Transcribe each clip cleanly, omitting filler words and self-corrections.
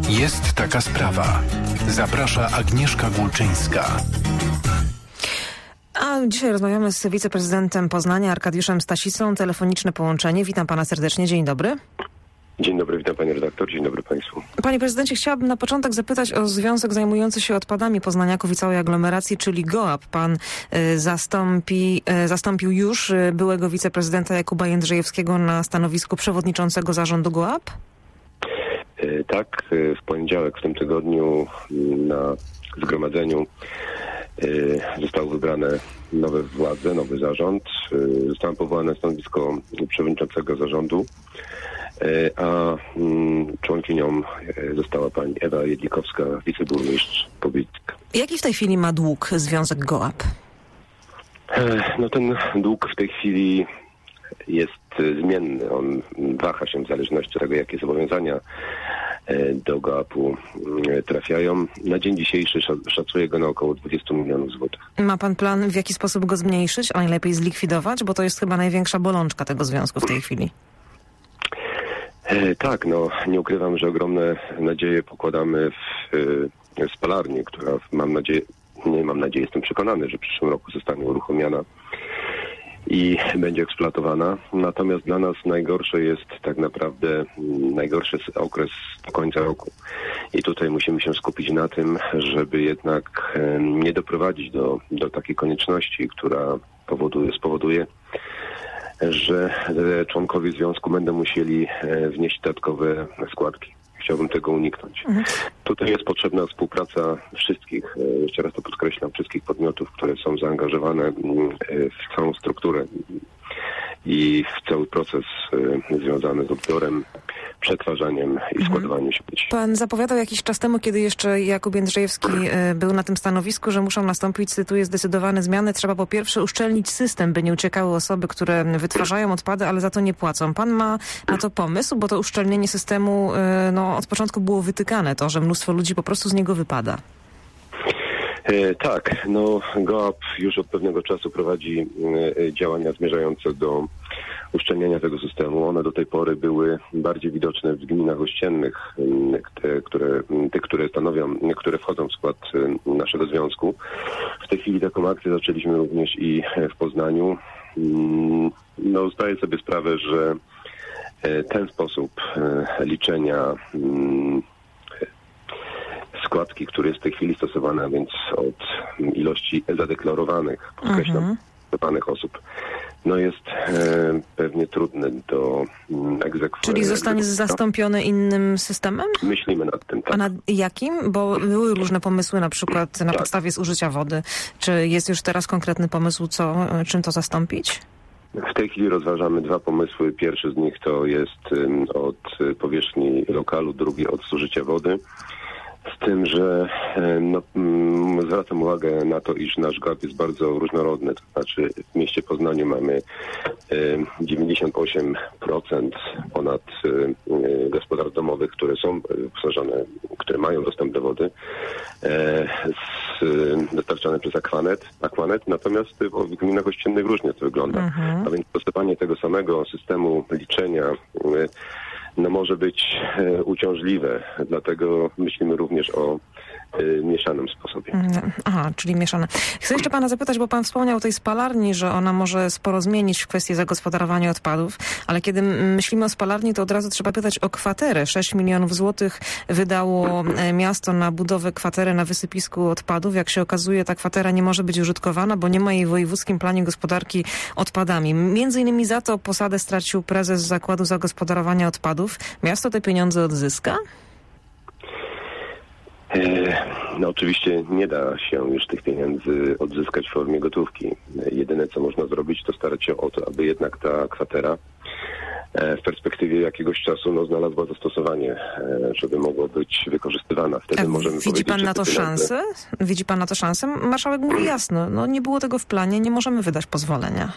Jest taka sprawa. Zaprasza Agnieszka Gulczyńska. A dzisiaj rozmawiamy z wiceprezydentem Poznania Arkadiuszem Stasicą. Telefoniczne połączenie. Witam pana serdecznie. Dzień dobry. Dzień dobry, witam pani redaktor, dzień dobry państwu. Panie prezydencie, chciałabym na początek zapytać o związek zajmujący się odpadami poznaniaków i całej aglomeracji, czyli GOAP. Pan zastąpił już byłego wiceprezydenta Jakuba Jędrzejewskiego na stanowisku przewodniczącego zarządu GOAP? Tak, w poniedziałek w tym tygodniu na zgromadzeniu zostały wybrane nowe władze, nowy zarząd. Zostałem powołany na stanowisko przewodniczącego zarządu, a członkinią została pani Ewa Jedlikowska, wiceburmistrz Pobiedzisk. Jaki w tej chwili ma dług związek GOAP? No ten dług w tej chwili jest zmienny. On waha się w zależności od tego, jakie zobowiązania do GOAP-u trafiają. Na dzień dzisiejszy szacuje go na około 20 milionów złotych. Ma pan plan, w jaki sposób go zmniejszyć, a najlepiej zlikwidować? Bo to jest chyba największa bolączka tego związku w tej chwili. Tak, nie ukrywam, że ogromne nadzieje pokładamy w spalarni, która jestem przekonany, że w przyszłym roku zostanie uruchomiona i będzie eksploatowana. Natomiast dla nas najgorszy jest okres do końca roku. I tutaj musimy się skupić na tym, żeby jednak nie doprowadzić do takiej konieczności, która spowoduje, że członkowie związku będą musieli wnieść dodatkowe składki. Chciałbym tego uniknąć. Tutaj jest potrzebna współpraca wszystkich, jeszcze raz to podkreślam, wszystkich podmiotów, które są zaangażowane w całą strukturę i w cały proces związany z odbiorem, przetwarzaniem i składowaniem śmieci. Pan zapowiadał jakiś czas temu, kiedy jeszcze Jakub Jędrzejewski był na tym stanowisku, że muszą nastąpić, cytuję, zdecydowane zmiany. Trzeba po pierwsze uszczelnić system, by nie uciekały osoby, które wytwarzają odpady, ale za to nie płacą. Pan ma na to pomysł, bo to uszczelnienie systemu od początku było wytykane, to, że mnóstwo ludzi po prostu z niego wypada. Tak, GOAP już od pewnego czasu prowadzi działania zmierzające do uszczelniania tego systemu. One do tej pory były bardziej widoczne w gminach ościennych, które wchodzą w skład naszego związku. W tej chwili taką akcję zaczęliśmy również i w Poznaniu. Zdaję sobie sprawę, że ten sposób liczenia składki, który jest w tej chwili stosowany, a więc od ilości zadeklarowanych, podkreślam, zadeklarowanych osób, jest pewnie trudny do egzekwowania. Czyli zostanie zastąpiony innym systemem? Myślimy nad tym, tak. A nad jakim? Bo były różne pomysły, na przykład na podstawie zużycia wody. Czy jest już teraz konkretny pomysł, czym to zastąpić? W tej chwili rozważamy dwa pomysły. Pierwszy z nich to jest od powierzchni lokalu, drugi od zużycia wody. Z tym, że zwracam uwagę na to, iż nasz GOAP jest bardzo różnorodny. To znaczy w mieście Poznaniu mamy 98% ponad gospodarstw domowych, które są wyposażone, które mają dostęp do wody, dostarczane przez Aquanet. Natomiast w gminach ościennych różnie to wygląda. A więc stosowanie tego samego systemu liczenia może być uciążliwe, dlatego myślimy również o mieszanym sposobie. Aha, czyli mieszane. Chcę jeszcze pana zapytać, bo pan wspomniał o tej spalarni, że ona może sporo zmienić w kwestii zagospodarowania odpadów, ale kiedy myślimy o spalarni, to od razu trzeba pytać o kwaterę. 6 milionów złotych wydało miasto na budowę kwatery na wysypisku odpadów. Jak się okazuje, ta kwatera nie może być użytkowana, bo nie ma jej w wojewódzkim planie gospodarki odpadami. Między innymi za to posadę stracił prezes Zakładu Zagospodarowania Odpadów. Miasto te pieniądze odzyska? Oczywiście nie da się już tych pieniędzy odzyskać w formie gotówki. Jedyne, co można zrobić, to starać się o to, aby jednak ta kwatera w perspektywie jakiegoś czasu znalazła zastosowanie, żeby mogła być wykorzystywana. Wtedy możemy Widzi pan na to szansę? Widzi pan na to szansę? Marszałek mówi jasno, nie było tego w planie, nie możemy wydać pozwolenia.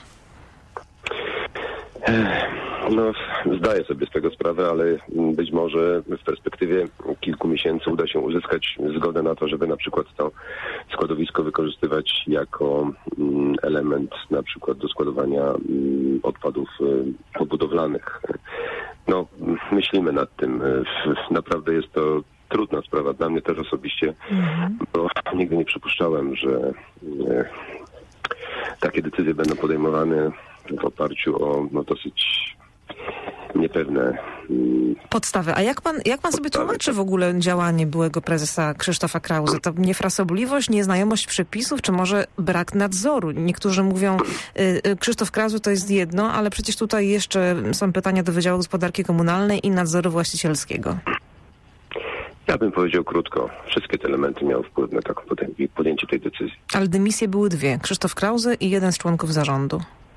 Zdaję sobie z tego sprawę, ale być może w perspektywie kilku miesięcy uda się uzyskać zgodę na to, żeby na przykład to składowisko wykorzystywać jako element na przykład do składowania odpadów budowlanych. Myślimy nad tym. Naprawdę jest to trudna sprawa dla mnie też osobiście, bo nigdy nie przypuszczałem, że takie decyzje będą podejmowane w oparciu o dosyć niepewne podstawy. A jak pan sobie tłumaczy w ogóle działanie byłego prezesa Krzysztofa Krause? To niefrasobliwość, nieznajomość przepisów, czy może brak nadzoru? Niektórzy mówią, Krzysztof Krause to jest jedno, ale przecież tutaj jeszcze są pytania do Wydziału Gospodarki Komunalnej i Nadzoru Właścicielskiego. Ja bym powiedział krótko. Wszystkie te elementy miały wpływ na taką podjęcie tej decyzji. Ale dymisje były dwie. Krzysztof Krause i jeden z członków zarządu.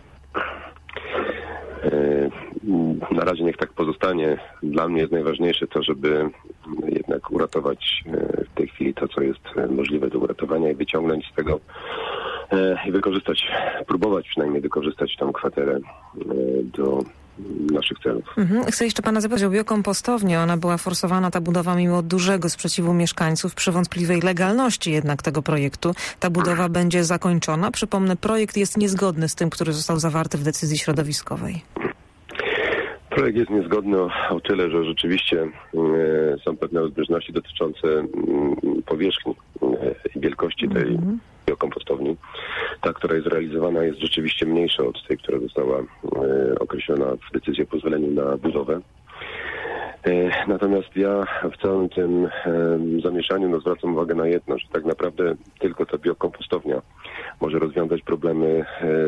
Na razie niech tak pozostanie. Dla mnie jest najważniejsze to, żeby jednak uratować w tej chwili to, co jest możliwe do uratowania i wyciągnąć z tego i wykorzystać, próbować przynajmniej wykorzystać tą kwaterę do naszych celów. Chcę jeszcze pana zapytać o biokompostownię. Ona była forsowana, ta budowa, mimo dużego sprzeciwu mieszkańców, przy wątpliwej legalności jednak tego projektu. Ta budowa będzie zakończona. Przypomnę, projekt jest niezgodny z tym, który został zawarty w decyzji środowiskowej. Projekt jest niezgodny o tyle, że rzeczywiście są pewne rozbieżności dotyczące powierzchni i wielkości tej biokompostowni. Ta, która jest realizowana, jest rzeczywiście mniejsza od tej, która została określona w decyzji o pozwoleniu na budowę. Natomiast ja w całym tym zamieszaniu zwracam uwagę na jedno, że tak naprawdę tylko ta biokompostownia może rozwiązać problemy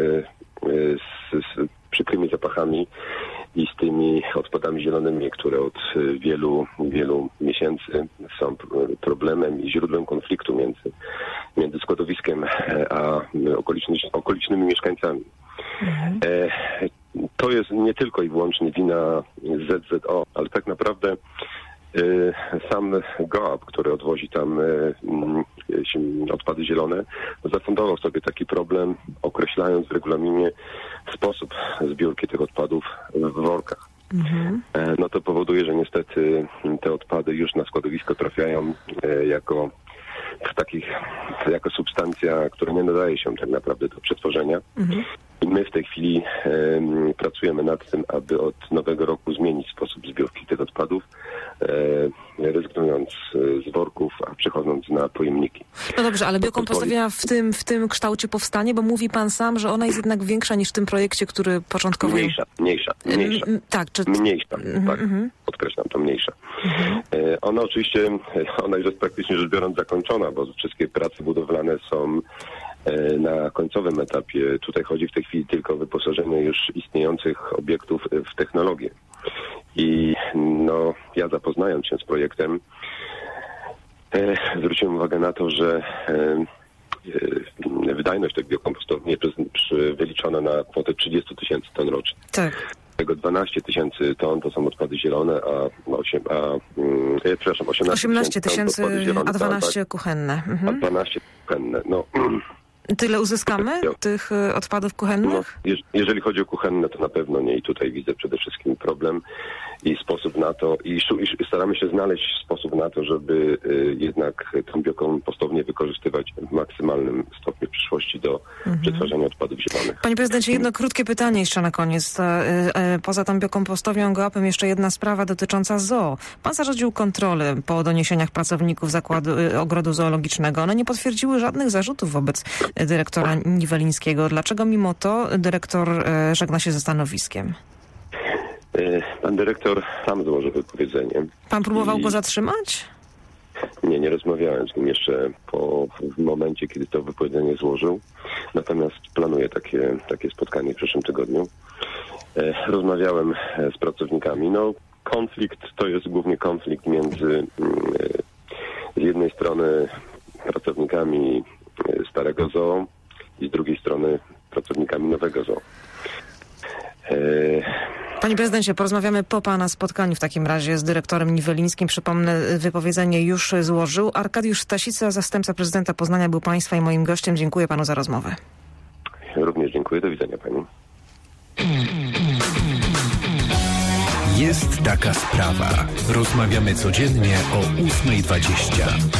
z przykrymi zapachami i z tymi odpadami zielonymi, które od wielu miesięcy są problemem i źródłem konfliktu między składowiskiem a okolicznymi mieszkańcami. To jest nie tylko i wyłącznie wina ZZO, ale tak naprawdę sam GOAP, który odwozi tam odpady zielone, zafundował sobie taki problem, określając w regulaminie sposób zbiórki tych odpadów w workach. No to powoduje, że niestety te odpady już na składowisko trafiają jako substancja, która nie nadaje się tak naprawdę do przetworzenia. I my w tej chwili pracujemy nad tym, aby od nowego roku zmienić sposób zbiórki tych odpadów, rezygnując z worków, a przechodząc na pojemniki. No dobrze, ale biokompostownia w tym kształcie powstanie, bo mówi pan sam, że ona jest jednak większa niż w tym projekcie, który początkowo... Mniejsza. Tak, Mniejsza, tak. Podkreślam, to mniejsza. Ona oczywiście, ona już jest praktycznie rzecz biorąc zakończona, bo wszystkie prace budowlane są na końcowym etapie. Tutaj chodzi w tej chwili tylko o wyposażenie już istniejących obiektów w technologię. I ja zapoznając się z projektem, zwróciłem uwagę na to, że wydajność tej biokompostowni jest wyliczona na kwotę 30 000 ton rocznie. Tak. Tego 12 000 ton to są odpady zielone, 18 000, a 12 kuchenne. A 12 kuchenne. Tyle uzyskamy tych odpadów kuchennych? Jeżeli chodzi o kuchenne, to na pewno nie. I tutaj widzę przede wszystkim problem i sposób na to, i staramy się znaleźć sposób na to, żeby jednak tę biokompostownię wykorzystywać w maksymalnym stopniu w przyszłości do przetwarzania odpadów zielonych. Panie prezydencie, jedno krótkie pytanie jeszcze na koniec. Poza tą biokompostownią GOAP-em jeszcze jedna sprawa dotycząca zoo. Pan zarządził kontrolę po doniesieniach pracowników ogrodu zoologicznego. One nie potwierdziły żadnych zarzutów wobec dyrektora Niewelińskiego. Dlaczego mimo to dyrektor żegna się ze stanowiskiem? Pan dyrektor sam złożył wypowiedzenie. Pan próbował go zatrzymać? Nie rozmawiałem z nim jeszcze w momencie, kiedy to wypowiedzenie złożył. Natomiast planuję takie spotkanie w przyszłym tygodniu. Rozmawiałem z pracownikami. Konflikt to jest głównie konflikt między z jednej strony pracownikami starego zoo i z drugiej strony pracownikami nowego zoo. Panie prezydencie, porozmawiamy po pana spotkaniu w takim razie z dyrektorem Niewelińskim. Przypomnę, wypowiedzenie już złożył. Arkadiusz Stasica, zastępca prezydenta Poznania, był państwa i moim gościem. Dziękuję panu za rozmowę. Również dziękuję. Do widzenia pani. Jest taka sprawa. Rozmawiamy codziennie o 8:20.